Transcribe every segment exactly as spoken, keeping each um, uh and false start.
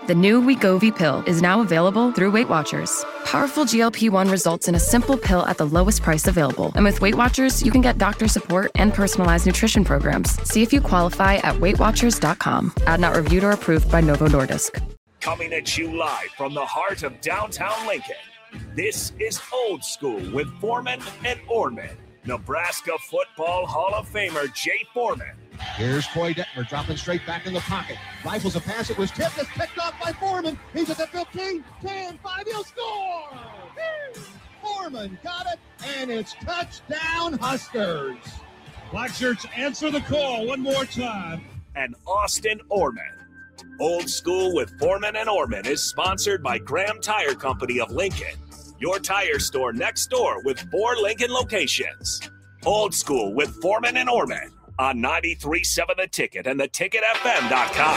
The new Wegovy pill is now available through Weight Watchers. Powerful G L P one results in a simple pill at the lowest price available. And with Weight Watchers, you can get doctor support and personalized nutrition programs. See if you qualify at weight watchers dot com. Ad not reviewed or approved by Novo Nordisk. Coming at you live from the heart of downtown Lincoln, this is Old School with Foreman and Orman. Nebraska Football Hall of Famer Jay Foreman. Here's Troy Detmer dropping straight back in the pocket. Rifles a pass. It was tipped. It's picked off by Foreman. He's at the fifteen, ten, five. He'll score. Woo! Foreman got it, and it's touchdown Huskers. Black shirts answer the call one more time. And Austin Orman. Old School with Foreman and Orman is sponsored by Graham Tire Company of Lincoln. Your tire store next door with four Lincoln locations. Old School with Foreman and Orman on ninety-three point seven The Ticket and the ticket f m dot com.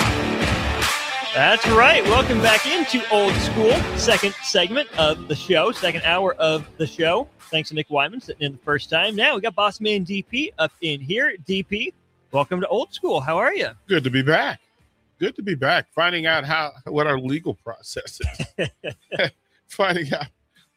That's right. Welcome back into Old School, second segment of the show, second hour of the show. Thanks to Nick Wyman sitting in the first time. Now we got Boss Man D P up in here. D P, welcome to Old School. How are you? Good to be back. Good to be back. Finding out how what our legal process is. Finding out.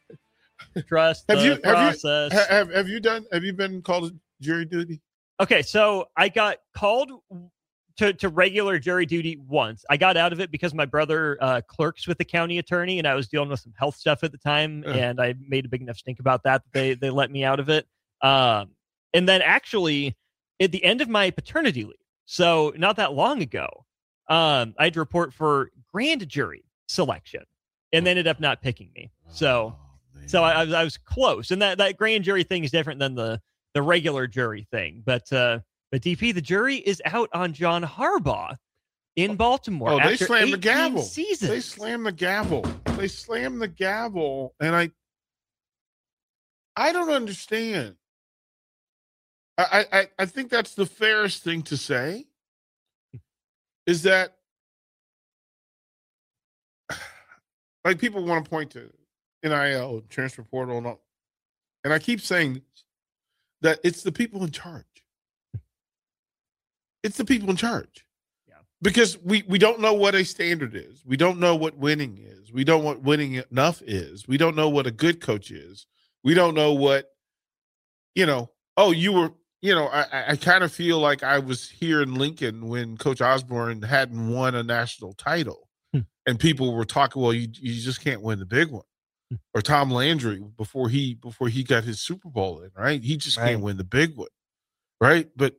Trust have the you, process. Have you, have, have you done? Have you been called to jury duty? Okay, so I got called to, to regular jury duty once. I got out of it because my brother uh, clerks with the county attorney, and I was dealing with some health stuff at the time, uh. and I made a big enough stink about that that they they let me out of it. Um, and then actually, at the end of my paternity leave, so not that long ago, um, I had to report for grand jury selection, and they ended up not picking me. So. Oh, So I, I, was, I was close, and that, that grand jury thing is different than the, the regular jury thing. But uh, but D P, the jury is out on John Harbaugh in Baltimore. Oh, they after slammed the gavel. Seasons. They slammed the gavel. They slammed the gavel, and I I don't understand. I I I think that's the fairest thing to say. Is that like people want to point to N I L, transfer portal, and all. And I keep saying this, that it's the people in charge. It's the people in charge. Yeah. Because we, we don't know what a standard is. We don't know what winning is. We don't know what winning enough is. We don't know what a good coach is. We don't know what, you know, oh, you were, you know, I, I kind of feel like I was here in Lincoln when Coach Osborne hadn't won a national title. Hmm. And people were talking, well, you you just can't win the big one. Or Tom Landry before he before he got his Super Bowl in, right? He just right. can't win the big one, right? But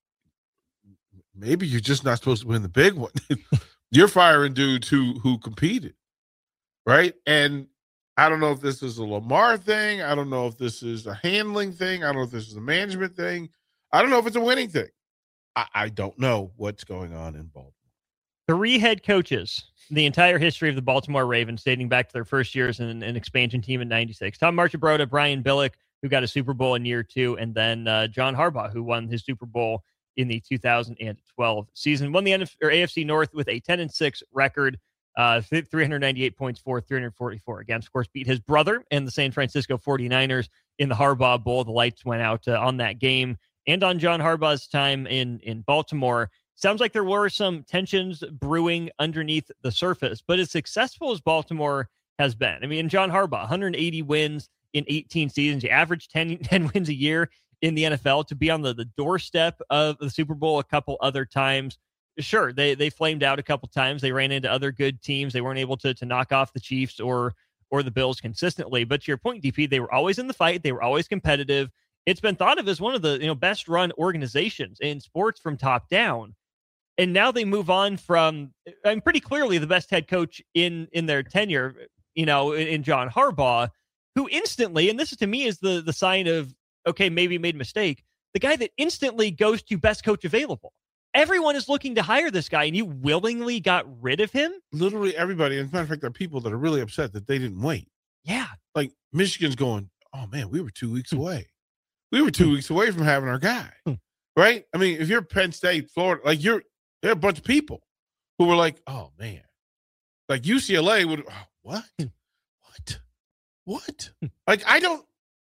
maybe you're just not supposed to win the big one. You're firing dudes who who competed, right? And I don't know if this is a Lamar thing. I don't know if this is a handling thing. I don't know if this is a management thing. I don't know if it's a winning thing. I, I don't know what's going on in Baltimore. Three head coaches, the entire history of the Baltimore Ravens, dating back to their first years in an expansion team in ninety-six. Tom Marchibroda, Brian Billick, who got a Super Bowl in year two, and then uh, John Harbaugh, who won his Super Bowl in the two thousand twelve season. Won the N F- or A F C North with a ten and six record, uh, three hundred ninety-eight points for, three hundred forty-four against. Of course, beat his brother and the San Francisco forty-niners in the Harbaugh Bowl. The lights went out uh, on that game and on John Harbaugh's time in, in Baltimore. Sounds like there were some tensions brewing underneath the surface, but as successful as Baltimore has been, I mean, John Harbaugh, one hundred eighty wins in eighteen seasons. You average ten, ten wins a year in the N F L. To be on the, the doorstep of the Super Bowl a couple other times. Sure, they they flamed out a couple times. They ran into other good teams. They weren't able to to knock off the Chiefs or or the Bills consistently. But to your point, D P, they were always in the fight. They were always competitive. It's been thought of as one of the you know best run organizations in sports from top down. And now they move on from, I'm pretty clearly the best head coach in in their tenure, you know, in, in John Harbaugh, who instantly, and this is to me is the the sign of, okay, maybe made a mistake, the guy that instantly goes to best coach available. Everyone is looking to hire this guy, and you willingly got rid of him? Literally everybody. As a matter of fact, there are people that are really upset that they didn't wait. Yeah. Like Michigan's going, oh, man, we were two weeks away. We were two weeks away from having our guy, right? I mean, if you're Penn State, Florida, like you're, there are a bunch of people who were like, oh, man. Like U C L A would, oh, what? What? What? Like, I don't,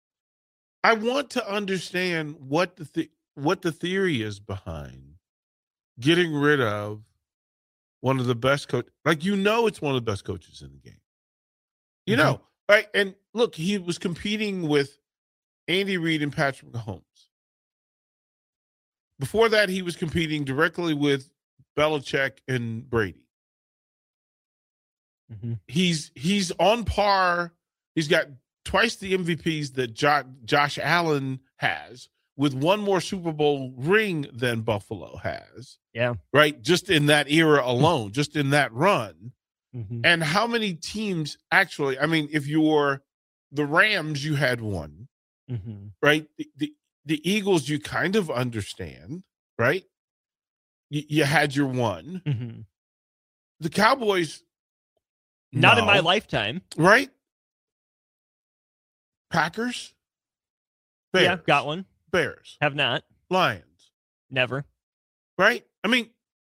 I want to understand what the, th- what the theory is behind getting rid of one of the best coach. Like, you know, it's one of the best coaches in the game. You Mm-hmm. know, right? And look, he was competing with Andy Reid and Patrick Mahomes. Before that, he was competing directly with Belichick and Brady. Mm-hmm. He's he's on par. He's got twice the M V Ps that jo- Josh Allen has, with one more Super Bowl ring than Buffalo has. Yeah. Right? Just in that era alone, just in that run. Mm-hmm. And how many teams actually, I mean, if you're the Rams, you had one, Mm-hmm. right? The, the, the Eagles, you kind of understand, right? You, you had your one. Mm-hmm. The Cowboys, Not no, in my lifetime. right? Packers, Bears, Yeah, got one. Bears, Have not. Lions, Never. right? I mean,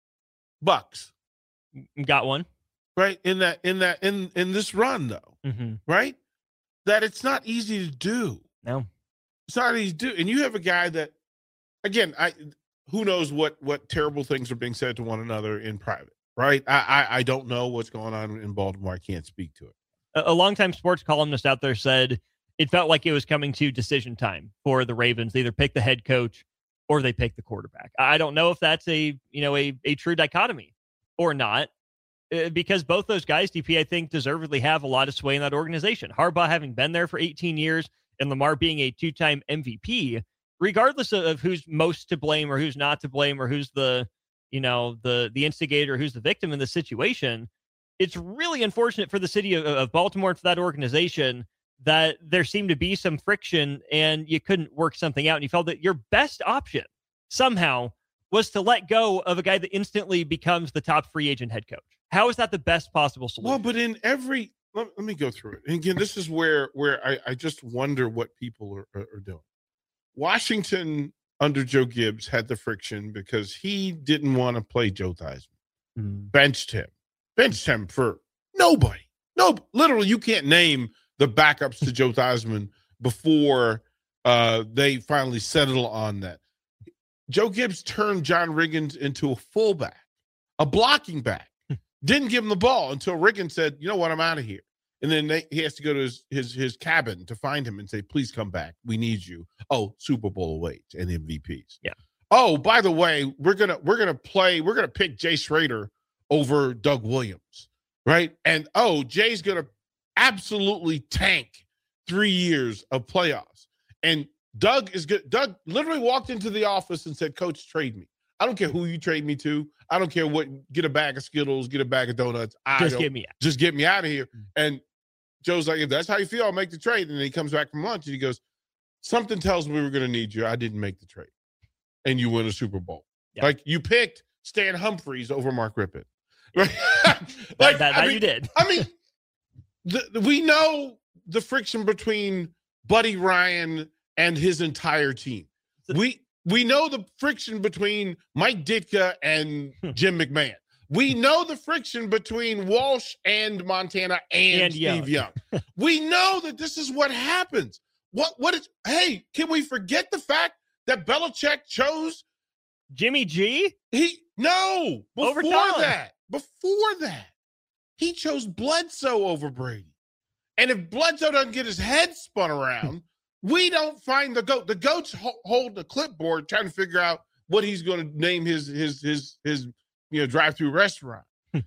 Bucks, Got one. right? In that, in that, in in this run, though, Mm-hmm. right? That it's not easy to do. No. It's not easy to do. And you have a guy that, again, I who knows what what terrible things are being said to one another in private, right? I I, I don't know what's going on in Baltimore. I can't speak to it. A, a longtime sports columnist out there said it felt like it was coming to decision time for the Ravens. They either pick the head coach or they pick the quarterback. I don't know if that's a, you know, a, a true dichotomy or not, uh, because both those guys, D P, I think, deservedly have a lot of sway in that organization. Harbaugh having been there for eighteen years and Lamar being a two-time M V P, regardless of, of who's most to blame or who's not to blame or who's the, you know, the the instigator, who's the victim in the situation, it's really unfortunate for the city of, of Baltimore and for that organization that there seemed to be some friction and you couldn't work something out. And you felt that your best option somehow was to let go of a guy that instantly becomes the top free agent head coach. How is that the best possible solution? Well, but in every let, let me go through it. And again, this is where where I, I just wonder what people are, are, are doing. Washington under Joe Gibbs had the friction because he didn't want to play Joe Theismann. Mm. Benched him. Benched him for nobody. No, literally, you can't name the backups to Joe Theismann before uh, they finally settle on that. Joe Gibbs turned John Riggins into a fullback, a blocking back. Didn't give him the ball until Riggins said, you know what, I'm out of here. And then they, he has to go to his, his his cabin to find him and say, please come back. We need you. Oh, Super Bowl awaits and M V Ps. Yeah. Oh, by the way, we're gonna we're gonna play, we're gonna pick Jay Schrader over Doug Williams. Right. And oh, Jay's gonna absolutely tank three years of playoffs. And Doug is good. Doug literally walked into the office and said, Coach, trade me. I don't care who you trade me to. I don't care what, get a bag of Skittles, get a bag of donuts. I Just don't, get me out. Just get me out of here. And Joe's like, if that's how you feel, I'll make the trade. And then he comes back from lunch and he goes, something tells me we're going to need you. I didn't make the trade. And you win a Super Bowl. Yeah. Like, you picked Stan Humphries over Mark Rippon. Right? That, like, that, I that mean, you did. I mean, the, the, we know the friction between Buddy Ryan and his entire team. We we know the friction between Mike Ditka and Jim McMahon. We know the friction between Walsh and Montana and, And Steve Young. Young. We know that this is what happens. What what is? Hey, can we forget the fact that Belichick chose Jimmy G? he? No, Over before Tomlin. that, before that, he chose Bledsoe over Brady. And if Bledsoe doesn't get his head spun around, we don't find the goat. The goats ho- hold the clipboard trying to figure out what he's going to name his his his his you know drive-through restaurant.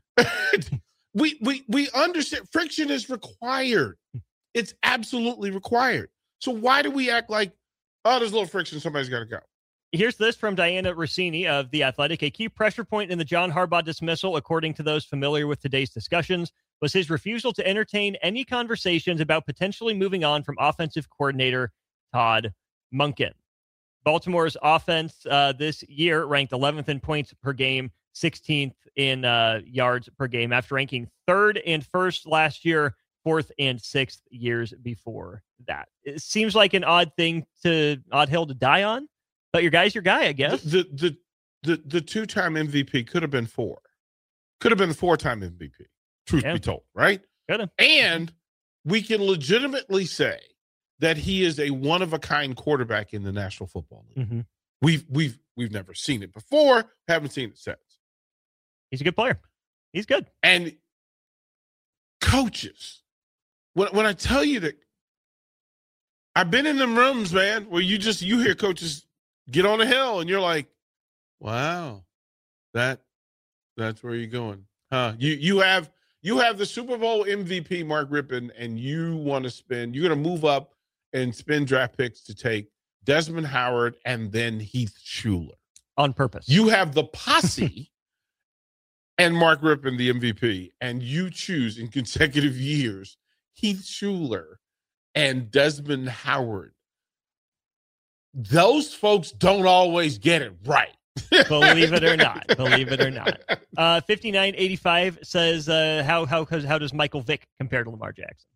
we we we understand friction is required. It's absolutely required. So why do we act like, oh, there's a little friction, somebody's got to go? Here's this from Diana Rossini of The Athletic. A key pressure point in the John Harbaugh dismissal, according to those familiar with today's discussions, was his refusal to entertain any conversations about potentially moving on from offensive coordinator Todd Monken. Baltimore's offense uh, this year ranked eleventh in points per game, sixteenth in uh, yards per game, after ranking third and first last year, fourth and sixth years before that. It seems like an odd thing to, odd hill to die on, but your guy's your guy, I guess. The the the, the two-time M V P could have been four. Could have been the four-time M V P. Truth Yeah. be told, right? Coulda. And we can legitimately say that he is a one-of-a-kind quarterback in the National Football League. Mm-hmm. We've we've we've never seen it before, haven't seen it since. He's a good player. He's good. And coaches, when when I tell you that, I've been in them rooms, man, where you just you hear coaches get on a hill, and you're like, "Wow, that that's where you're going, huh?" You you have you have the Super Bowl M V P Mark Rippon, and you want to spend. You're going to move up and spend draft picks to take Desmond Howard and then Heath Shuler on purpose. You have the posse. And Mark Rippon, the M V P, and you choose in consecutive years Heath Shuler and Desmond Howard. Those folks don't always get it right. Believe it or not. Believe it or not. Uh, fifty-nine eighty-five says, uh, how, how, how does Michael Vick compare to Lamar Jackson?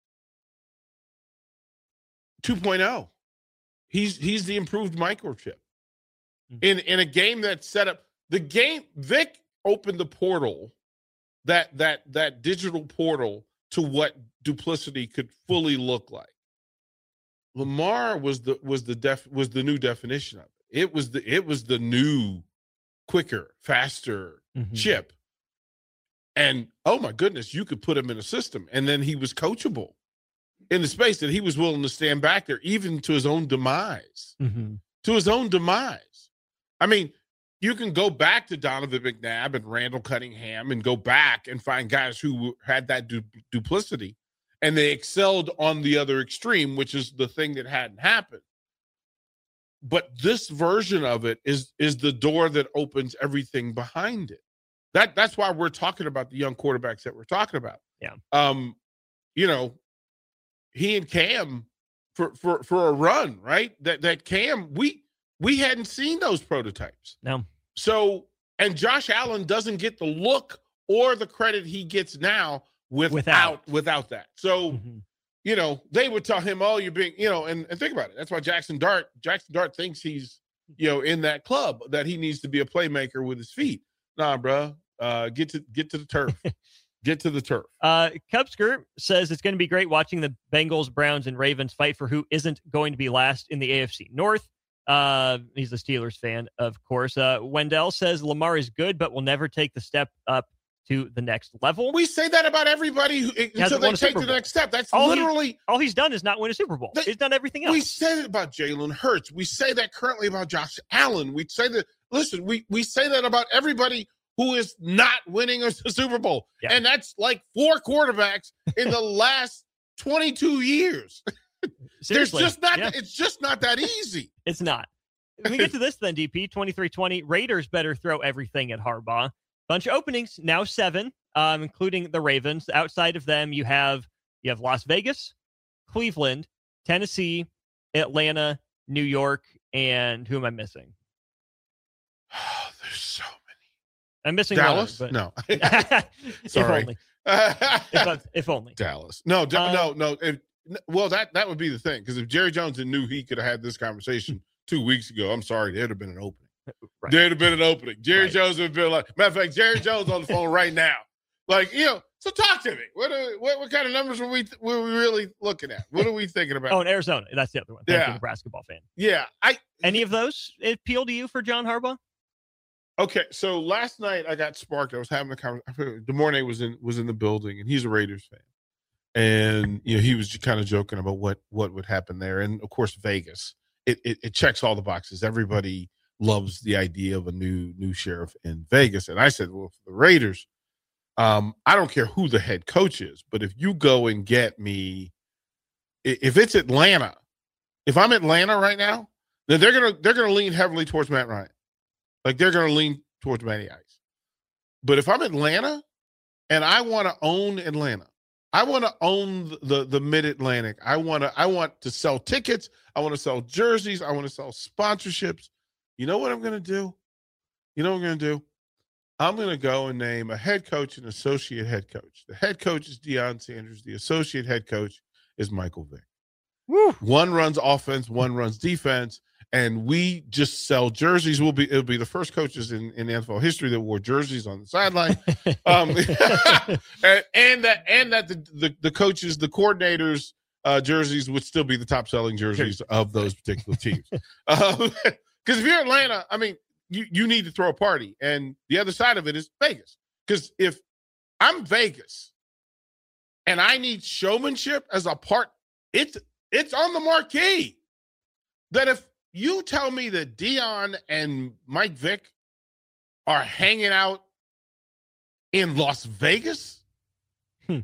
two point oh. He's he's the improved microchip. Mm-hmm. In, in a game that's set up. The game, Vick opened the portal, that that that digital portal to what duplicity could fully look like. Lamar was the was the def was the new definition of it. It was the it was the new, quicker, faster mm-hmm. chip. And oh my goodness, you could put him in a system, and then he was coachable in the space that he was willing to stand back there, even to his own demise. Mm-hmm. To his own demise. I mean. You can go back to Donovan McNabb and Randall Cunningham and go back and find guys who had that du- duplicity, and they excelled on the other extreme, which is the thing that hadn't happened. But this version of it is is the door that opens everything behind it. That that's why we're talking about the young quarterbacks that we're talking about. Yeah. Um, you know, he and Cam for for for a run, right? That that Cam we we hadn't seen those prototypes. No. So, and Josh Allen doesn't get the look or the credit he gets now without without, without that. So, mm-hmm. you know, they would tell him, "Oh, you're being," you know, and, and think about it. That's why Jackson Dart, Jackson Dart thinks he's, you know, in that club, that he needs to be a playmaker with his feet. Nah, bro, uh, get to get to the turf. Get to the turf. Uh, Cubsker says it's going to be great watching the Bengals, Browns, and Ravens fight for who isn't going to be last in the A F C North. Uh, he's a Steelers fan, of course. Uh, Wendell says Lamar is good, but will never take the step up to the next level. We say that about everybody who, until they take the next step. That's all literally he, all he's done is not win a Super Bowl. They, he's done everything else. We say that about Jalen Hurts. We say that currently about Josh Allen. We say that. Listen, we we say that about everybody who is not winning a Super Bowl, yeah. And that's like four quarterbacks in the last twenty-two years. Seriously, There's just not. Yeah. It's just not that easy. It's not. We get to this then, D P, twenty-three twenty. Raiders better throw everything at Harbaugh. Bunch of openings, now seven, um, including the Ravens. Outside of them, you have you have Las Vegas, Cleveland, Tennessee, Atlanta, New York, and who am I missing? Oh, there's so many. I'm missing Dallas? One, no. Sorry. If only. if, if only. Dallas. No, d- um, no, no. If, well, that, that would be the thing, because if Jerry Jones knew he could have had this conversation two weeks ago, I'm sorry, there'd have been an opening. Right. There'd have been an opening. Jerry right. Jones would have been like, matter of fact, Jerry Jones on the phone right now. Like, you know, so talk to me. What are, what, what kind of numbers were we were we really looking at? What are we thinking about? Oh, in Arizona. That's the other one. Thank yeah. you, Nebraska ball fan. Yeah. I Any of those appeal to you for John Harbaugh? Okay, so last night I got sparked. I was having a conversation. DeMornay was in was in the building, and he's a Raiders fan. And you know, he was kind of joking about what what would happen there. And of course, Vegas. It, it it checks all the boxes. Everybody loves the idea of a new new sheriff in Vegas. And I said, well, for the Raiders, um, I don't care who the head coach is, but if you go and get me, if it's Atlanta, if I'm Atlanta right now, then they're gonna they're gonna lean heavily towards Matt Ryan. Like they're gonna lean towards Matty Ice. But if I'm Atlanta and I want to own Atlanta, I want to own the the Mid-Atlantic. I want to I want to sell tickets. I want to sell jerseys. I want to sell sponsorships. You know what I'm going to do? You know what I'm going to do? I'm going to go and name a head coach and associate head coach. The head coach is Deion Sanders. The associate head coach is Michael Vick. Woo. One runs offense, one runs defense, and we just sell jerseys. We'll be it'll be the first coaches in, in N F L history that wore jerseys on the sideline, um, and, and that and that the, the the coaches, the coordinators' uh, jerseys would still be the top selling jerseys of those particular teams. Because um, if you're Atlanta, I mean, you you need to throw a party, and the other side of it is Vegas. Because if I'm Vegas, and I need showmanship as a part. It's it's on the marquee that if you tell me that Dion and Mike Vick are hanging out in Las Vegas. Hmm.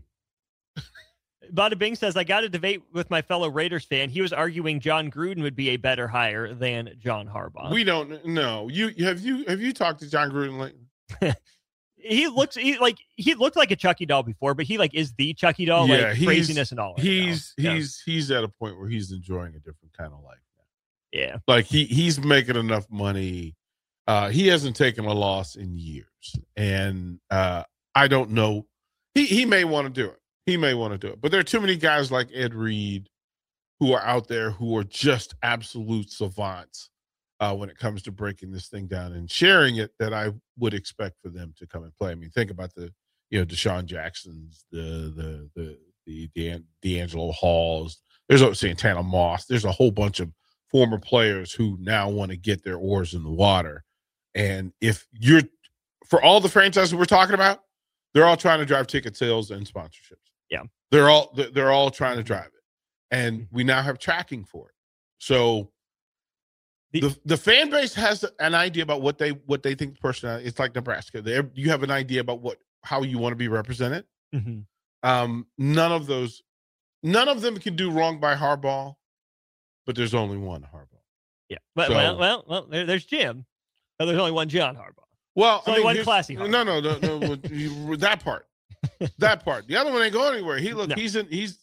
Bada Bing says, I got to debate with my fellow Raiders fan. He was arguing John Gruden would be a better hire than John Harbaugh. We don't know. You have you have you talked to John Gruden lately? he looks he like he looked like a Chucky doll before, but he like is the Chucky doll, yeah, like craziness and all. Right he's now. he's yeah. he's at a point where he's enjoying a different kind of life now. Yeah, like he he's making enough money. Uh, he hasn't taken a loss in years, and uh, I don't know. He he may want to do it. He may want to do it, but there are too many guys like Ed Reed who are out there who are just absolute savants uh, when it comes to breaking this thing down and sharing it. That I would expect for them to come and play. I mean, think about the you know Deshaun Jacksons, the the the the, the D'Angelo Halls. There's a Santana Moss. There's a whole bunch of former players who now want to get their oars in the water. And if you're, for all the franchises we're talking about, they're all trying to drive ticket sales and sponsorships. Yeah. They're all, they're all trying to drive it. And we now have tracking for it. So the, the, the fan base has an idea about what they, what they think personality, it's like Nebraska. They you have an idea about what, how you want to be represented. Mm-hmm. Um, none of those, none of them can do wrong by Harbaugh, but there's only one Harbaugh. Yeah. But, so, well, well, well, there, there's Jim. But there's only one John Harbaugh. Well, I I mean, mean, one classy Harbaugh. No, no, no, no. that part, that part. The other one ain't going anywhere. He look, no. he's in. He's.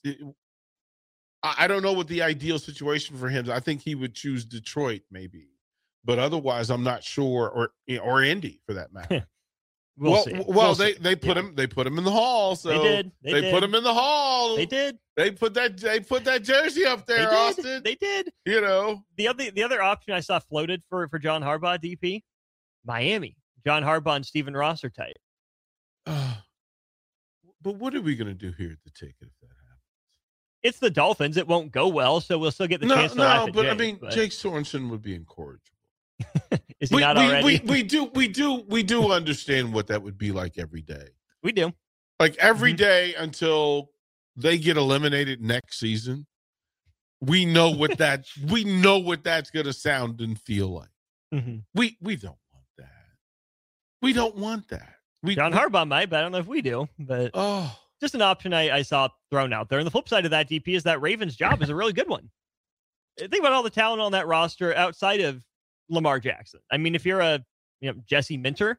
I don't know what the ideal situation for him is. I think he would choose Detroit, maybe, but otherwise, I'm not sure. Or or Indy, for that matter. we'll, well, see. well, we'll they see. they put yeah. him they put him in the hall. So they did. They, they did. put him in the hall. They did. They put that they put that jersey up there, they did. Austin. They did. You know the other the other option I saw floated for for John Harbaugh, D P, Miami. John Harbaugh and Stephen Ross are tight. Uh, but what are we going to do here at the ticket if that happens? It's the Dolphins. It won't go well, so we'll still get the no, chance to no, laugh at but Jake, I mean, but... Jake Sorensen would be incorrigible. Is he we, not we, already? We, we do, we do, we do understand what that would be like every day. We do. Like every mm-hmm. day until they get eliminated next season. We know what that we know what that's going to sound and feel like. Mm-hmm. We we don't want that. We don't want that. We, John we, Harbaugh might, but I don't know if we do. But oh, just an option I, I saw thrown out there. And the flip side of that, D P, is that Ravens job is a really good one. Think about all the talent on that roster outside of Lamar Jackson. I mean, if you're a you know Jesse Minter,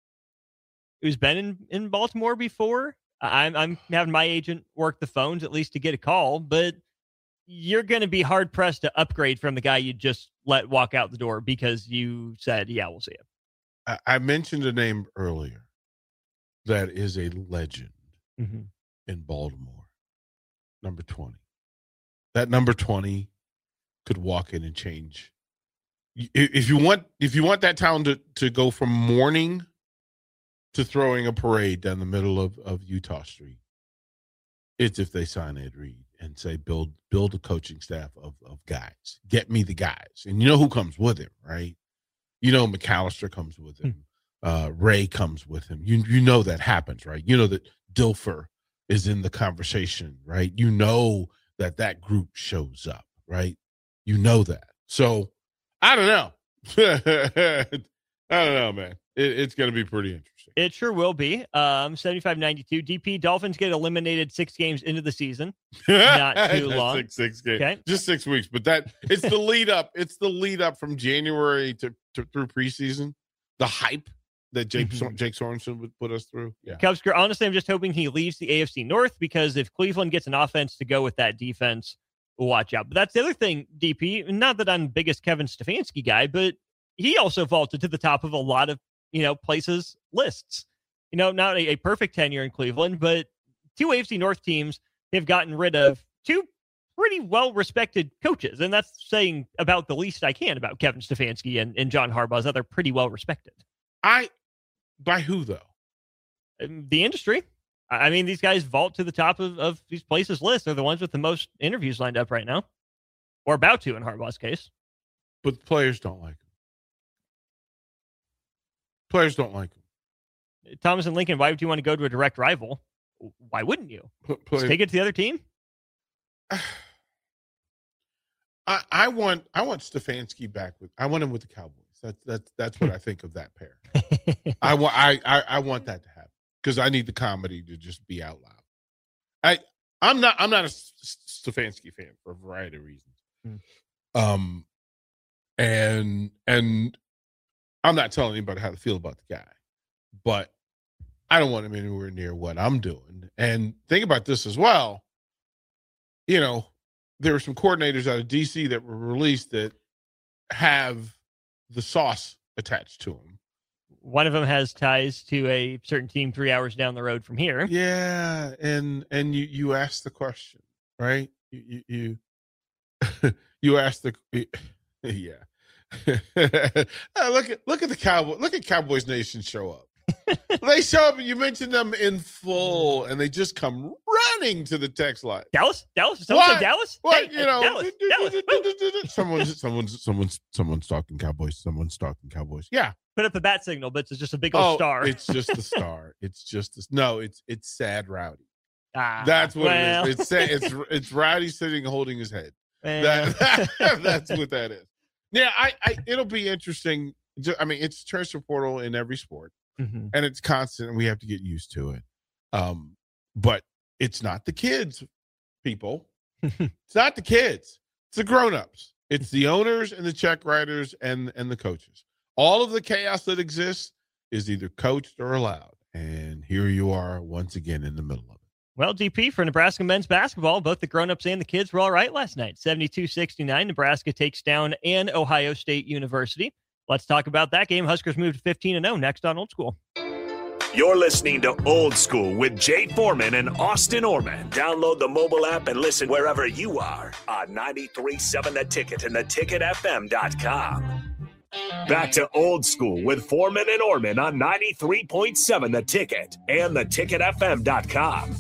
who's been in, in Baltimore before, I'm I'm having my agent work the phones at least to get a call, but you're going to be hard pressed to upgrade from the guy you just let walk out the door because you said, yeah, we'll see him. I, I mentioned a name earlier that is a legend mm-hmm. in Baltimore. Number twenty. That number twenty could walk in and change. If you want, if you want that town to, to go from mourning to throwing a parade down the middle of, of Utah Street, it's if they sign Ed Reed and say, build build a coaching staff of, of guys. Get me the guys. And you know who comes with him, right? You know McAllister comes with him. Uh, Ray comes with him. You you know that happens, right? You know that Dilfer is in the conversation, right? You know that that group shows up, right? You know that. So, I don't know. I don't know, man. It, it's going to be pretty interesting. It sure will be. Um, seventy-five ninety-two. D P, Dolphins get eliminated six games into the season. Not too long. Six, six games. Okay. Just six weeks. But that it's the lead up. It's the lead up from January to, to through preseason. The hype that Jake, mm-hmm. Jake Sorensen would put us through. Yeah. Cubs, honestly, I'm just hoping he leaves the A F C North because if Cleveland gets an offense to go with that defense, we'll watch out. But that's the other thing, D P. Not that I'm the biggest Kevin Stefanski guy, but he also vaulted to the top of a lot of, you know, places lists. You know, not a, a perfect tenure in Cleveland, but two A F C North teams have gotten rid of two pretty well-respected coaches. And that's saying about the least I can about Kevin Stefanski and, and John Harbaugh, is that they're pretty well-respected. I, by who, though? The industry. I mean, these guys vault to the top of, of these places lists. They're the ones with the most interviews lined up right now, or about to in Harbaugh's case. But the players don't like him. Players don't like him. Thomas and Lincoln, why would you want to go to a direct rival? Why wouldn't you? Just take it to the other team? I, I want I want Stefanski back with I want him with the Cowboys. That's that's that's what I think of that pair. I want I, I I want that to happen because I need the comedy to just be out loud. I I'm not I'm not a Stefanski fan for a variety of reasons. Hmm. Um, and and I'm not telling anybody how to feel about the guy, but I don't want him anywhere near what I'm doing. And think about this as well. You know, there were some coordinators out of D C that were released that have the sauce attached to them. One of them has ties to a certain team three hours down the road from here. Yeah, and and you you ask the question, right? You you you, you ask the yeah. uh, look at look at the Cowboy look at Cowboys Nation show up. They show up and you mentioned them in full, and they just come running to the text line. Dallas, Dallas, someone said Dallas. What Hey, you know? Dallas, Dallas. someone's someone's someone's someone's talking Cowboys. Someone's talking Cowboys. Yeah. Put up the bat signal, but it's just a big old oh, star. It's just a star. It's just a, no. It's it's sad Rowdy. Ah, that's what well. it is. It's sad, it's it's Rowdy sitting holding his head. Well. That, that, that's what that is. Yeah, I, I it'll be interesting. I mean, it's transfer portal in every sport, mm-hmm. and it's constant, and we have to get used to it. Um, but it's not the kids, people. It's not the kids. It's the grown-ups. It's the owners and the check writers and and the coaches. All of the chaos that exists is either coached or allowed. And here you are once again in the middle of it. Well, D P, for Nebraska men's basketball, both the grown-ups and the kids were all right last night. seventy-two sixty-nine, Nebraska takes down an Ohio State University. Let's talk about that game. Huskers moved to fifteen and oh next on Old School. You're listening to Old School with Jay Foreman and Austin Orman. Download the mobile app and listen wherever you are on ninety-three point seven The Ticket and the ticket f m dot com. Back to Old School with Foreman and Orman on ninety-three point seven The Ticket and the ticket f m dot com.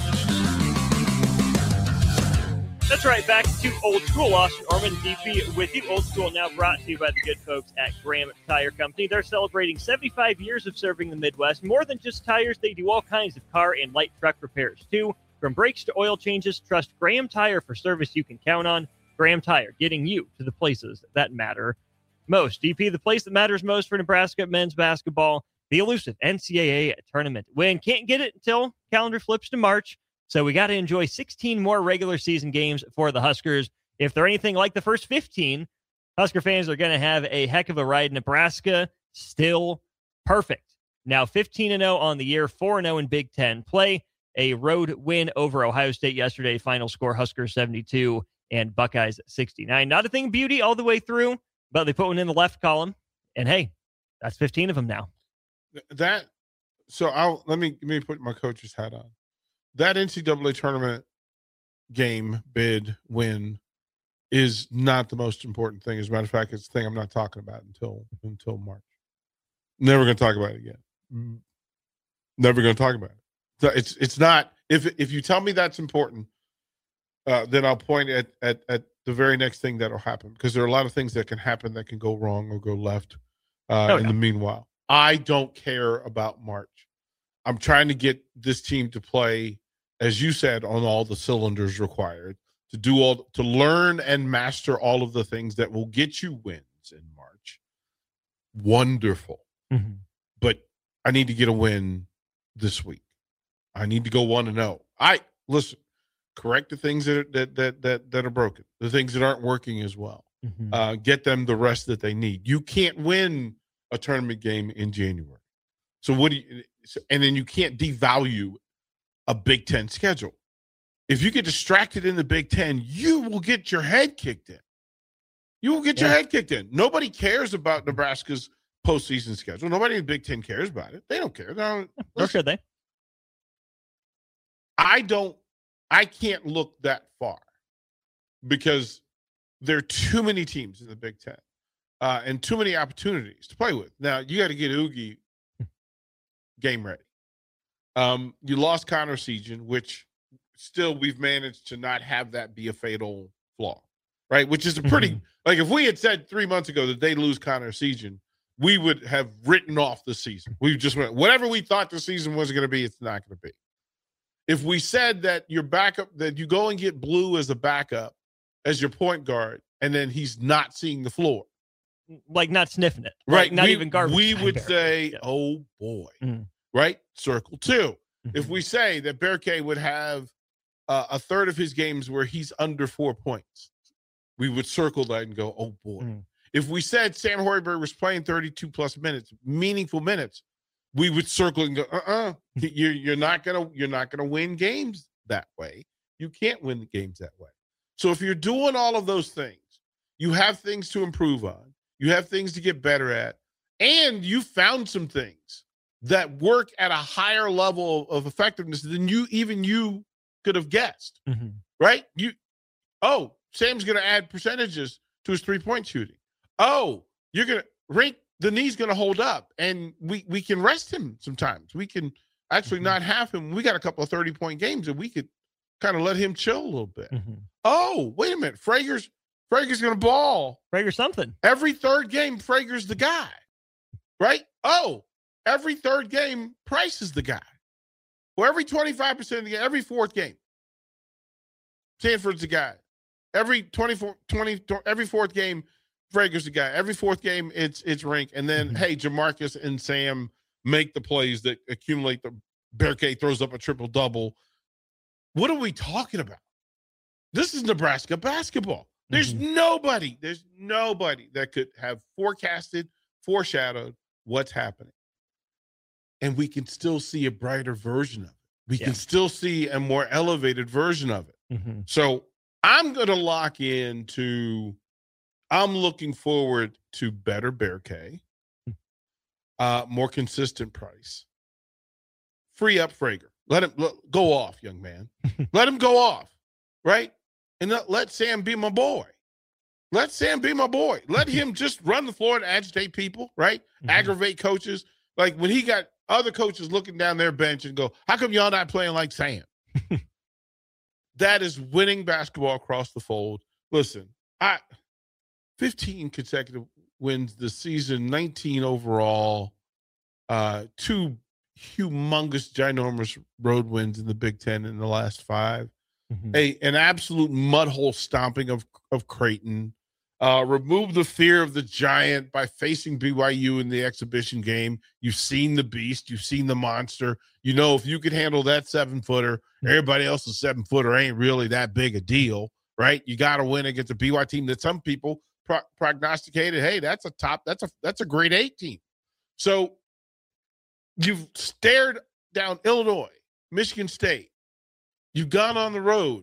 That's right, back to Old School. Austin Orman, D P with you. Old School now brought to you by the good folks at Graham Tire Company. They're celebrating seventy-five years of serving the Midwest. More than just tires, they do all kinds of car and light truck repairs, too. From brakes to oil changes, trust Graham Tire for service you can count on. Graham Tire, getting you to the places that matter most. D P, the place that matters most for Nebraska men's basketball, the elusive N C double A tournament win. Can't get it until calendar flips to March. So we got to enjoy sixteen more regular season games for the Huskers. If they're anything like the first fifteen, Husker fans are going to have a heck of a ride. Nebraska, still perfect. Now fifteen and oh on the year, four and oh in Big Ten play. A road win over Ohio State yesterday. Final score, Huskers seventy-two and Buckeyes sixty-nine. Not a thing of beauty all the way through, but they put one in the left column. And hey, that's fifteen of them now. That, so I'll, let me, let me put my coach's hat on. That N C double A tournament game, bid, win is not the most important thing. As a matter of fact, it's the thing I'm not talking about until until March. Never going to talk about it again. Never going to talk about it. So it's it's not. If if you tell me that's important, uh, then I'll point at, at at the very next thing that'll happen, because there are a lot of things that can happen that can go wrong or go left. Uh, oh, in yeah. the meanwhile, I don't care about March. I'm trying to get this team to play, as you said, on all the cylinders required, to do all, to learn and master all of the things that will get you wins in March. Wonderful. Mm-hmm. But I need to get a win this week. I need to go one and oh. I listen, correct the things that are, that, that, that, that are broken, the things that aren't working as well. Mm-hmm. Uh, get them the rest that they need. You can't win a tournament game in January. So what do you, and then you can't devalue a Big Ten schedule. If you get distracted in the Big Ten, you will get your head kicked in. You will get yeah. your head kicked in. Nobody cares about Nebraska's postseason schedule. Nobody in the Big Ten cares about it. They don't care. They don't, Nor should they. I don't, I can't look that far because there are too many teams in the Big Ten uh, and too many opportunities to play with. Now, you got to get Oogie game ready. Um, you lost Connor Seaton, which still we've managed to not have that be a fatal flaw, right? Which is a pretty, mm-hmm. like if we had said three months ago that they'd lose Connor Seaton, we would have written off the season. We just went, whatever we thought the season was going to be, it's not going to be. If we said that your backup, that you go and get Blue as a backup, as your point guard, and then he's not seeing the floor. Like not sniffing it. Right. Like not we, even garbage. We would Bear. say, yeah. oh boy. Mm-hmm. Right? Circle two. Mm-hmm. If we say that Berkay would have uh, a third of his games where he's under four points, we would circle that and go, oh boy. Mm-hmm. If we said Sam Hoiberg was playing thirty-two plus minutes, meaningful minutes, we would circle and go, uh-uh, you're, you're not gonna you're not gonna win games that way. You can't win the games that way. So if you're doing all of those things, you have things to improve on, you have things to get better at, and you found some things that work at a higher level of effectiveness than you even you could have guessed. Mm-hmm. Right? You oh, Sam's gonna add percentages to his three-point shooting. Oh, you're gonna rink the knee's going to hold up, and we, we can rest him sometimes. We can actually mm-hmm. not have him. We got a couple of thirty-point games, and we could kind of let him chill a little bit. Mm-hmm. Oh, wait a minute. Frager's Frager's going to ball. Frager's something. Every third game, Frager's the guy, right? Oh, every third game, Price is the guy. Well, every twenty-five percent of the game, every fourth game, Sanford's the guy. Every twenty-four, twenty, every fourth game, Frager's the guy. Every fourth game, it's it's Rink. And then, mm-hmm. hey, Jamarcus and Sam make the plays that accumulate. The Berkay throws up a triple-double. What are we talking about? This is Nebraska basketball. There's mm-hmm. nobody, there's nobody that could have forecasted, foreshadowed what's happening. And we can still see a brighter version of it. We yeah. can still see a more elevated version of it. Mm-hmm. So I'm going to lock into – I'm looking forward to better Berkay, uh, more consistent Price. Free up Frager. Let him let, go off, young man. Let him go off, right? And let, let Sam be my boy. Let Sam be my boy. Let him just run the floor and agitate people, right? Mm-hmm. Aggravate coaches. Like when he got other coaches looking down their bench and go, how come y'all not playing like Sam? That is winning basketball across the fold. Listen, I – fifteen consecutive wins this season, nineteen overall, uh, two humongous, ginormous road wins in the Big Ten in the last five. Mm-hmm. A an absolute mudhole stomping of of Creighton. Uh, remove the fear of the Giant by facing B Y U in the exhibition game. You've seen the beast. You've seen the monster. You know if you could handle that seven-footer, mm-hmm. everybody else's seven-footer ain't really that big a deal, right? You got to win against a B Y U team that some people – Pro- prognosticated, hey, that's a top, that's a that's a grade eight team. So you've stared down Illinois, Michigan State, you've gone on the road,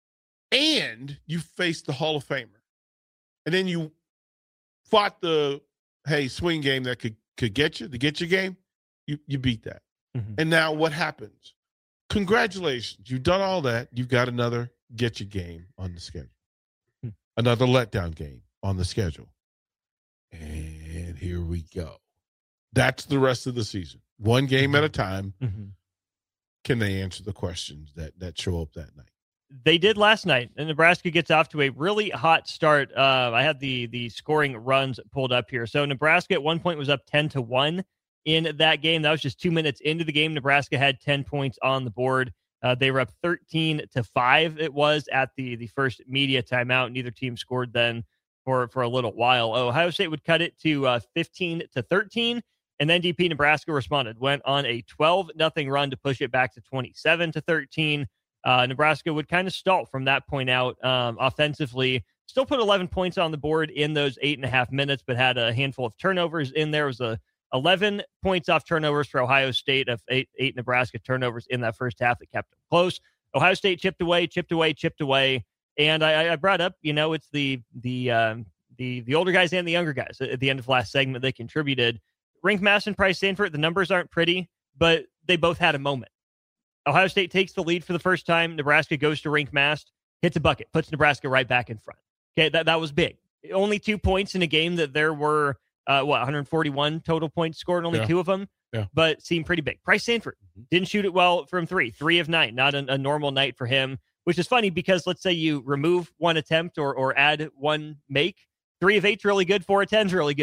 and you faced the Hall of Famer. And then you fought the hey swing game that could could get you, the get you game, you you beat that. Mm-hmm. And now what happens? Congratulations. You've done all that. You've got another get you game on the schedule. Mm-hmm. Another letdown game on the schedule. And here we go. That's the rest of the season. One game mm-hmm. at a time. Mm-hmm. Can they answer the questions that that show up that night? They did last night, and Nebraska gets off to a really hot start. Uh, I had the the scoring runs pulled up here. So Nebraska at one point was up ten to one in that game. That was just two minutes into the game. Nebraska had ten points on the board. Uh, they were up thirteen to five. It was at the the first media timeout. Neither team scored then for for a little while. Ohio State would cut it to uh, fifteen to thirteen, and then D P Nebraska responded, went on a twelve nothing run to push it back to twenty-seven to thirteen. Uh, Nebraska would kind of stall from that point out um, offensively. Still put eleven points on the board in those eight and a half minutes, but had a handful of turnovers in there. It was a eleven points off turnovers for Ohio State of eight eight Nebraska turnovers in that first half that kept them close. Ohio State chipped away, chipped away, chipped away. And I, I brought up, you know, it's the the um, the the older guys and the younger guys at the end of last segment. They contributed. Rink Mast and Price Sanford, the numbers aren't pretty, but they both had a moment. Ohio State takes the lead for the first time. Nebraska goes to Rink Mast, hits a bucket, puts Nebraska right back in front. Okay, that, that was big. Only two points in a game that there were, uh, what, one hundred forty-one total points scored, only yeah. two of them, yeah. but seemed pretty big. Price Sanford didn't shoot it well from three, three of nine, not a, a normal night for him. Which is funny because let's say you remove one attempt or or add one make. Three of eight's really good. Four of ten's really good.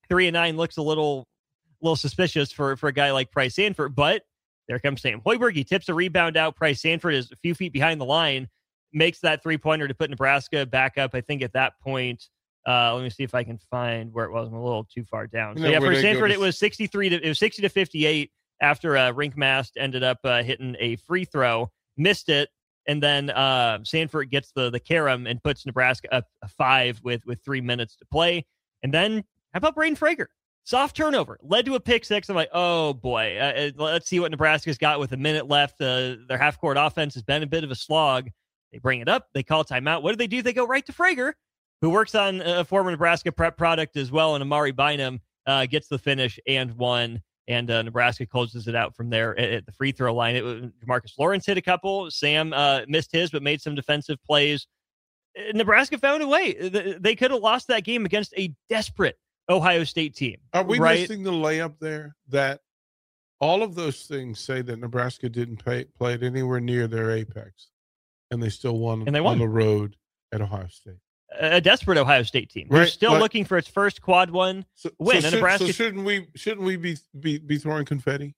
Three and nine looks a little, little suspicious for, for a guy like Price Sanford, but there comes Sam Hoiberg. He tips a rebound out. Price Sanford is a few feet behind the line, makes that three-pointer to put Nebraska back up. I think at that point, uh, let me see if I can find where it was. I'm a little too far down. So, yeah, for Sanford, to... it was sixty-three to it was sixty to fifty-eight after uh, Rinkmast ended up uh, hitting a free throw, missed it, and then uh, Sanford gets the the carom and puts Nebraska up a five with with three minutes to play. And then how about Braden Frager? Soft turnover led to a pick six. I'm like, oh boy, uh, let's see what Nebraska's got with a minute left. Uh, their half court offense has been a bit of a slog. They bring it up. They call timeout. What do they do? They go right to Frager, who works on a former Nebraska prep product as well. And Amari Bynum uh, gets the finish and one. And uh, Nebraska closes it out from there at, at the free throw line. It was Jamarcus Lawrence hit a couple. Sam uh, missed his, but made some defensive plays. Nebraska found a way. They could have lost that game against a desperate Ohio State team. Are we right? missing the layup there? That all of those things say that Nebraska didn't pay, play it anywhere near their apex, and they still won, and they won on the road at Ohio State. A desperate Ohio State team. Right, They're still but, looking for its first quad one so, win. So, and should, Nebraska, so shouldn't we shouldn't we be, be be throwing confetti?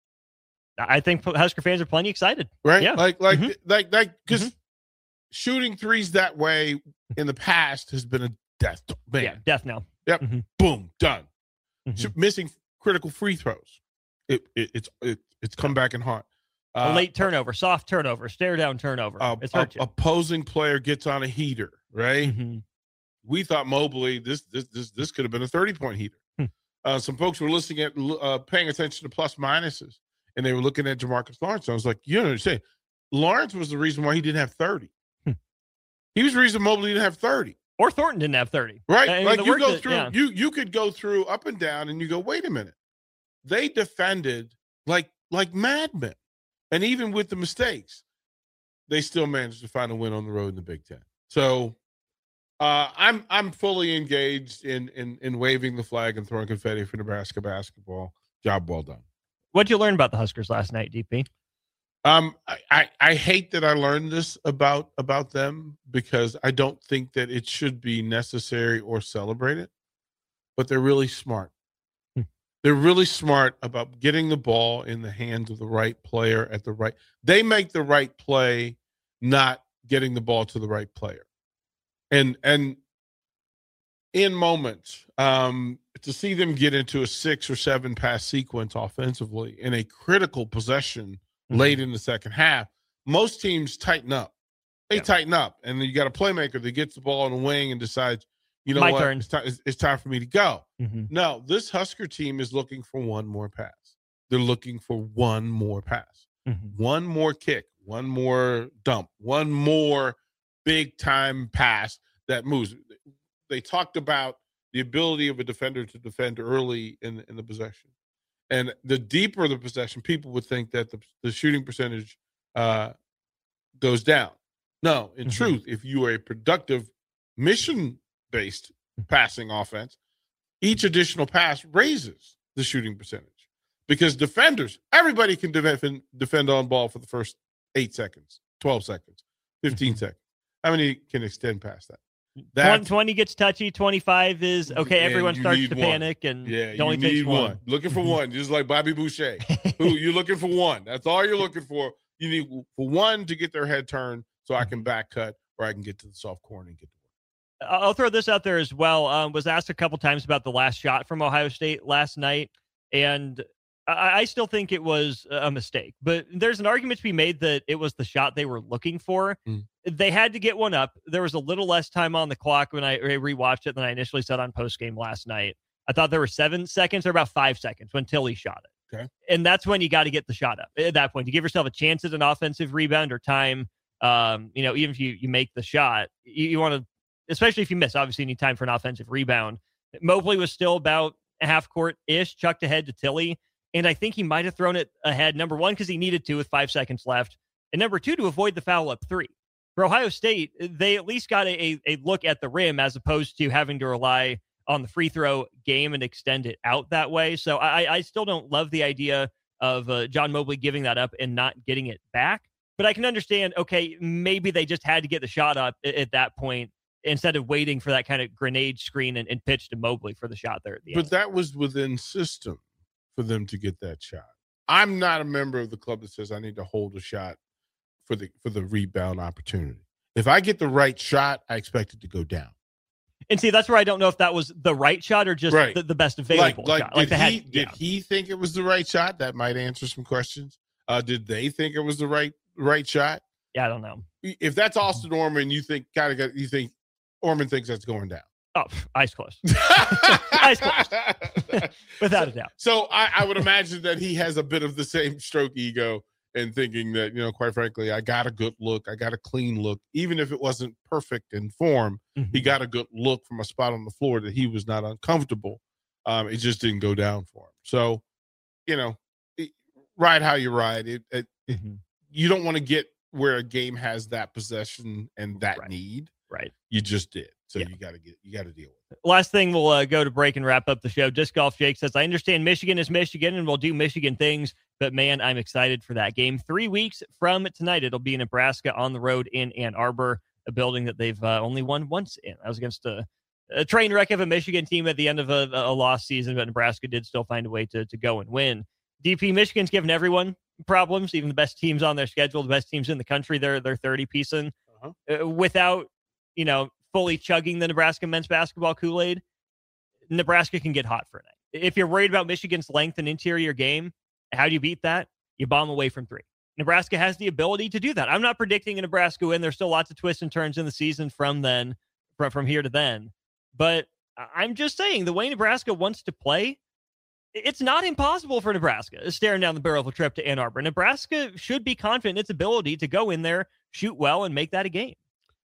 I think Husker fans are plenty excited. Right? Yeah. Like like mm-hmm. like like because mm-hmm. shooting threes that way in the past has been a death. Man. Yeah, death now. Yep. Mm-hmm. Boom. Done. Mm-hmm. Missing critical free throws. It, it it's it, it's come back in hot. Uh, a late turnover, soft turnover, stare down turnover. Uh, it's hurt a, you. Opposing player gets on a heater. Right. Mm-hmm. We thought Mobley this this this this could have been a thirty point heater. Hmm. Uh, some folks were listening at uh, paying attention to plus minuses, and they were looking at Jamarcus Lawrence. I was like, you don't understand. Lawrence was the reason why he didn't have thirty. Hmm. He was the reason Mobley didn't have thirty. Or Thornton didn't have thirty. Right. I mean, like you go that, through, yeah. you you could go through up and down, and you go, wait a minute. They defended like like madmen, and even with the mistakes, they still managed to find a win on the road in the Big Ten. So, uh, I'm I'm fully engaged in in in waving the flag and throwing confetti for Nebraska basketball. Job well done. What'd you learn about the Huskers last night, D P? Um, I, I, I hate that I learned this about about them because I don't think that it should be necessary or celebrated, but they're really smart. Hmm. They're really smart about getting the ball in the hands of the right player at the right. They make the right play, not getting the ball to the right player. And and in moments, um, to see them get into a six or seven pass sequence offensively in a critical possession late in the second half, most teams tighten up. They yeah. tighten up, and then you got a playmaker that gets the ball on the wing and decides, you know My what, turn. it's, time, it's, it's time for me to go. Mm-hmm. No, this Husker team is looking for one more pass. They're looking for one more pass, mm-hmm. one more kick, one more dump, one more big-time pass that moves. They talked about the ability of a defender to defend early in, in the possession. And the deeper the possession, people would think that the, the shooting percentage uh, goes down. No, in mm-hmm. truth, if you are a productive mission-based passing offense, each additional pass raises the shooting percentage because defenders, everybody can defend, defend on ball for the first eight seconds, twelve seconds, fifteen mm-hmm. seconds. How many can extend past that? That's, twenty gets touchy. twenty-five is okay. Everyone starts to one. panic, and yeah, it only you takes need one. one. Looking for one, just like Bobby Boucher. Who you're looking for one? That's all you're looking for. You need for one to get their head turned, so I can back cut, or I can get to the soft corner and get to work. I'll throw this out there as well. Um, was asked a couple times about the last shot from Ohio State last night, and I, I still think it was a mistake. But there's an argument to be made that it was the shot they were looking for. Mm. They had to get one up. There was a little less time on the clock when I rewatched it than I initially said on postgame last night. I thought there were seven seconds or about five seconds when Tilly shot it. Okay. And that's when you got to get the shot up at that point. You give yourself a chance at an offensive rebound or time. Um, you know, even if you, you make the shot, you, you want to, especially if you miss, obviously you need time for an offensive rebound. Mobley was still about a half court-ish, chucked ahead to Tilly. And I think he might have thrown it ahead, number one, because he needed to with five seconds left. And number two, to avoid the foul up three. For Ohio State, they at least got a, a look at the rim as opposed to having to rely on the free throw game and extend it out that way. So I, I still don't love the idea of uh, John Mobley giving that up and not getting it back. But I can understand, okay, maybe they just had to get the shot up at, at that point. instead of waiting for that kind of grenade screen and, and pitch to Mobley for the shot there at the but end. that was within system for them to get that shot. I'm not a member of the club that says I need to hold a shot for the for the rebound opportunity. If I get the right shot, I expect it to go down. And see, that's where I don't know if that was the right shot or just right. the, the best available like, like, shot. Like did the he, head, did yeah. he think it was the right shot? That might answer some questions. Uh, did they think it was the right right shot? Yeah, I don't know. If that's Austin Orman, you think kind of got you think Orman thinks that's going down. Oh, eyes closed. Eyes closed. Without so, a doubt. So I, I would imagine that he has a bit of the same stroke ego and thinking that, you know, quite frankly, I got a good look. I got a clean look. Even if it wasn't perfect in form, mm-hmm. he got a good look from a spot on the floor that he was not uncomfortable. Um, it just didn't go down for him. So, you know, it, ride how you ride. It, it, mm-hmm. it you don't want to get where a game has that possession and that right. need. Right. You just did. So yeah. you got to get, you got to deal with it. Last thing, we'll uh, go to break and wrap up the show. Disc Golf Jake says, I understand Michigan is Michigan and we'll do Michigan things, but man, I'm excited for that game. Three weeks from tonight, it'll be in Nebraska on the road in Ann Arbor, a building that they've uh, only won once in. I was against a, a train wreck of a Michigan team at the end of a, a lost season, but Nebraska did still find a way to, to go and win. D P, Michigan's given everyone problems, even the best teams on their schedule, the best teams in the country, they're, they're thirty piecing uh-huh. uh, without, you know, fully chugging the Nebraska men's basketball Kool-Aid. Nebraska can get hot for a night. If you're worried about Michigan's length and interior game, how do you beat that? You bomb away from three. Nebraska has the ability to do that. I'm not predicting a Nebraska win. There's still lots of twists and turns in the season from then, from, from here to then. But I'm just saying, the way Nebraska wants to play, it's not impossible for Nebraska staring down the barrel of a trip to Ann Arbor. Nebraska should be confident in its ability to go in there, shoot well, and make that a game.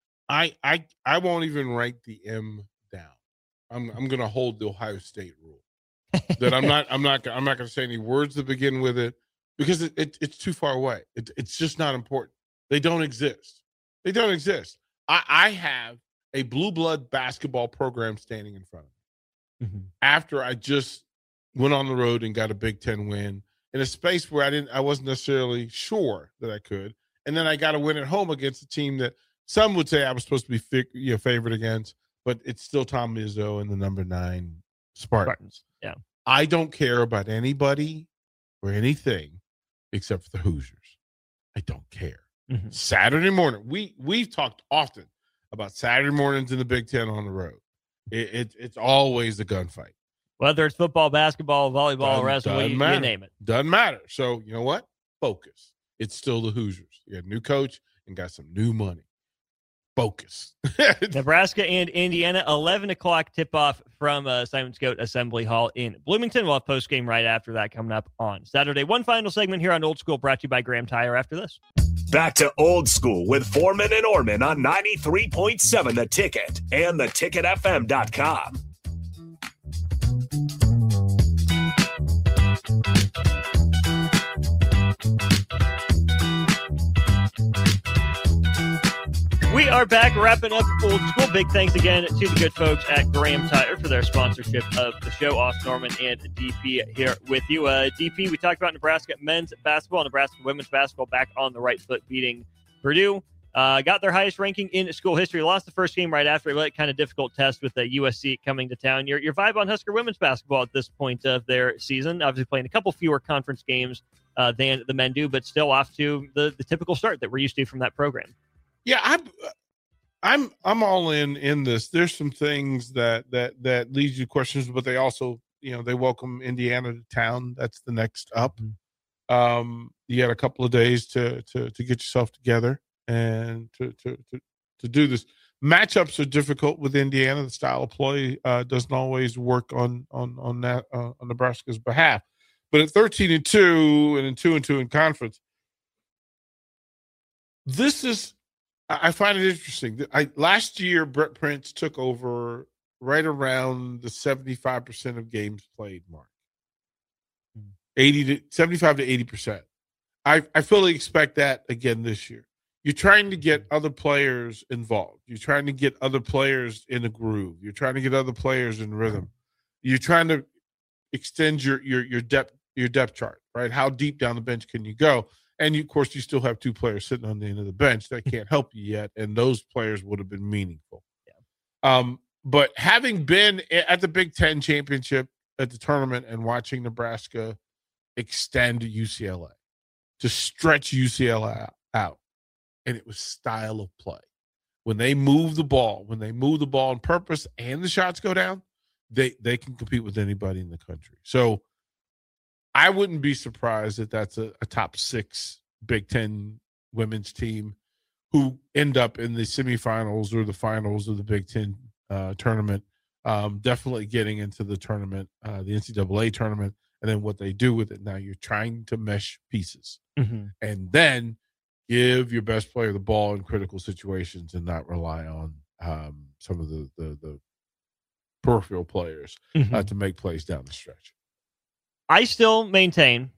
I I I won't even write the M down. I'm I'm going to hold the Ohio State rule that I'm not I'm not I'm not going to say any words to begin with it because it, it it's too far away. It, it's just not important. They don't exist. They don't exist. I I have a blue blood basketball program standing in front of me mm-hmm. after I just went on the road and got a Big Ten win in a space where I didn't I wasn't necessarily sure that I could, and then I got a win at home against a team that some would say I was supposed to be fi- you know, favored against, but it's still Tom Izzo and the number nine Spartans. Spartans. Yeah. I don't care about anybody or anything except for the Hoosiers. I don't care. Mm-hmm. Saturday morning, we, we've talked often about Saturday mornings in the Big Ten on the road. It, it, it's always a gunfight. Whether it's football, basketball, volleyball, wrestling, you, you name it. Doesn't matter. So, you know what? Focus. It's still the Hoosiers. You got a new coach and got some new money. Focus. Nebraska and Indiana, eleven o'clock tip-off from uh, Simon Scout Assembly Hall in Bloomington. We'll have post-game right after that coming up on Saturday. One final segment here on Old School brought to you by Graham Tire after this. Back to Old School with Foreman and Orman on ninety-three point seven The Ticket and the ticket f m dot com. We are back wrapping up Old School. Big thanks again to the good folks at Graham Tire for their sponsorship of the show. Austin Norman and D P here with you. Uh, D P, we talked about Nebraska men's basketball, Nebraska women's basketball back on the right foot, beating Purdue. Uh, got their highest ranking in school history. Lost the first game right after. Really kind of difficult test with the U S C coming to town. Your, your vibe on Husker women's basketball at this point of their season? Obviously playing a couple fewer conference games uh, than the men do, but still off to the, the typical start that we're used to from that program. Yeah, I'm, I'm, I'm all in in this. There's some things that that that leads you to questions, but they also, you know, they welcome Indiana to town. That's the next up. Mm-hmm. Um, you had a couple of days to to to get yourself together and to to to, to do this. Matchups are difficult with Indiana. The style of play uh, doesn't always work on on on that uh, on Nebraska's behalf. But at thirteen and two and in two and two in conference, this is. I find it interesting. I, last year, Brett Prince took over right around the seventy-five percent of games played mark. eighty to seventy-five to eighty percent. I, I fully expect that again this year. You're trying to get other players involved. You're trying to get other players in a groove. You're trying to get other players in rhythm. You're trying to extend your your your depth your depth chart, right? How deep down the bench can you go? And, you, of course, you still have two players sitting on the end of the bench that can't help you yet, and those players would have been meaningful. Yeah. Um, but having been at the Big Ten championship at the tournament and watching Nebraska extend U C L A, to stretch U C L A out, and it was style of play. When they move the ball, when they move the ball on purpose and the shots go down, they they can compete with anybody in the country. So I wouldn't be surprised that that's a, a top six Big Ten women's team who end up in the semifinals or the finals of the Big Ten uh, tournament, um, definitely getting into the tournament, uh, the N C double A tournament, and then what they do with it. Now you're trying to mesh pieces, mm-hmm. and then give your best player the ball in critical situations and not rely on um, some of the, the, the peripheral players mm-hmm. uh, to make plays down the stretch. I still maintain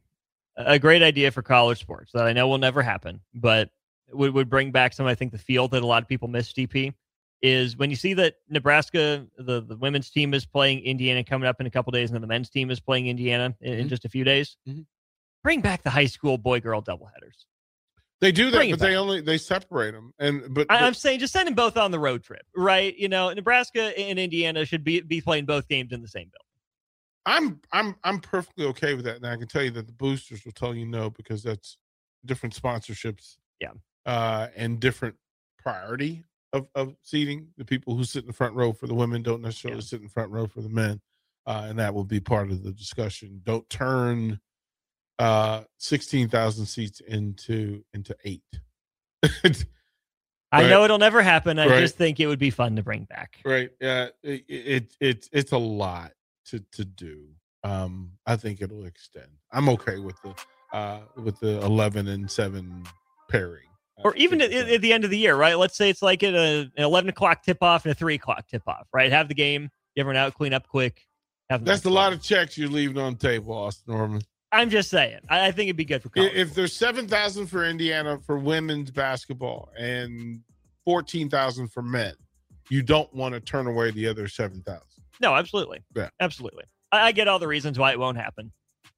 a great idea for college sports that I know will never happen, but would, would bring back some, I think, the feel that a lot of people miss, D P, is when you see that Nebraska, the, the women's team is playing Indiana coming up in a couple days, and then the men's team is playing Indiana in, mm-hmm. in just a few days. Mm-hmm. Bring back the high school boy-girl doubleheaders. They do that, Bring but they only they separate them. And but, I, but I'm saying just send them both on the road trip, right? You know, Nebraska and Indiana should be be playing both games in the same building. I'm I'm I'm perfectly okay with that. And I can tell you that the boosters will tell you no, because that's different sponsorships, yeah, uh, and different priority of of seating. The people who sit in the front row for the women don't necessarily yeah. sit in the front row for the men, uh, and that will be part of the discussion. Don't turn Uh, sixteen thousand seats into into eight. Right? I know it'll never happen. I right. just think it would be fun to bring back. Right. Yeah. It, it it it's a lot to to do. Um, I think it'll extend. I'm okay with the uh with the eleven and seven pairing, or even at, at the end of the year, right? Let's say it's like at a, an eleven o'clock tip off and a three o'clock tip off, right? Have the game, get everyone out, clean up quick. Have That's a lot of checks you're leaving on the table, Austin Norman. I'm just saying. I, I think it'd be good for college. If there's seven thousand for Indiana for women's basketball and fourteen thousand for men, you don't want to turn away the other seven thousand. No, absolutely. Yeah. Absolutely. I, I get all the reasons why it won't happen.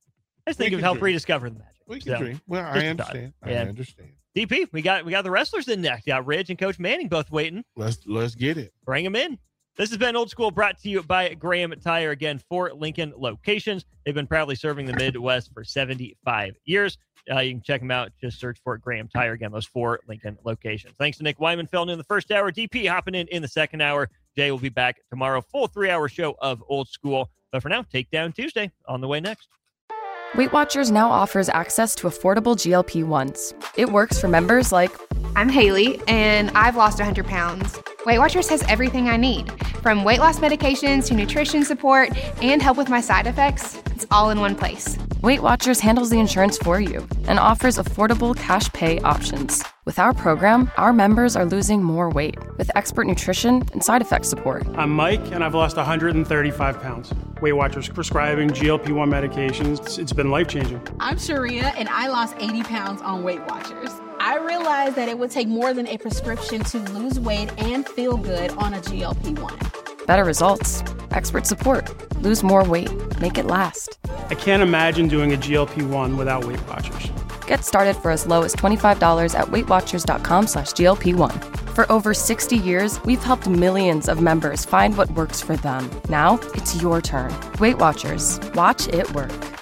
I just think We it would can help dream. rediscover the magic. We can So, dream. Well, just I a understand. thought. I Yeah. understand. D P, we got we got the wrestlers in next. Got Ridge and Coach Manning both waiting. Let's let's get it. Bring them in. This has been Old School, brought to you by Graham Tire. Again, four Lincoln locations. They've been proudly serving the Midwest for seventy-five years. Uh, you can check them out. Just search for Graham Tire. Again, those four Lincoln locations. Thanks to Nick Wyman filling in the first hour. D P hopping in in the second hour. Jay will be back tomorrow. Full three-hour show of Old School. But for now, Takedown Tuesday on the way next. Weight Watchers now offers access to affordable G L P ones. It works for members like, I'm Haley, and I've lost one hundred pounds. Weight Watchers has everything I need, from weight loss medications to nutrition support and help with my side effects. It's all in one place. Weight Watchers handles the insurance for you and offers affordable cash pay options. With our program, our members are losing more weight with expert nutrition and side effect support. I'm Mike, and I've lost one hundred thirty-five pounds. Weight Watchers prescribing G L P one medications. It's, it's been life-changing. I'm Sharia, and I lost eighty pounds on Weight Watchers. I realized that it would take more than a prescription to lose weight and feel good on a G L P one. Better results, expert support, lose more weight, make it last. I can't imagine doing a G L P one without Weight Watchers. Get started for as low as twenty-five dollars at weightwatchers.com slash GLP1. For over sixty years, we've helped millions of members find what works for them. Now, it's your turn. Weight Watchers. Watch it work.